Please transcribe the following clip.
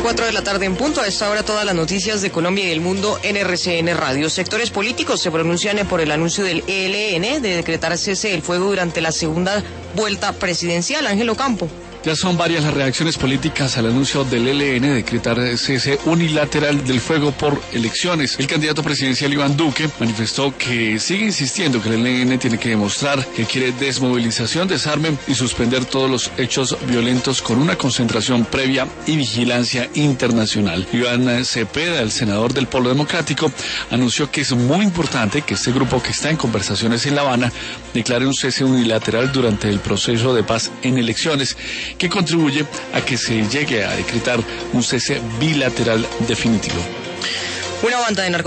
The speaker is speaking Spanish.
4 de la tarde en punto. A esta hora todas las noticias de Colombia y del mundo en RCN Radio. Sectores políticos se pronuncian por el anuncio del ELN de decretar cese del fuego durante la segunda vuelta presidencial. Ángelo Campo. Ya son varias las reacciones políticas al anuncio del ELN de decretar cese unilateral del fuego por elecciones. El candidato presidencial Iván Duque manifestó que sigue insistiendo que el ELN tiene que demostrar que quiere desmovilización, desarme y suspender todos los hechos violentos con una concentración previa y vigilancia internacional. Iván Cepeda, el senador del Polo Democrático, anunció que es muy importante que este grupo, que está en conversaciones en La Habana, declare un cese unilateral durante el proceso de paz en elecciones, que contribuye a que se llegue a decretar un cese bilateral definitivo. Una banda de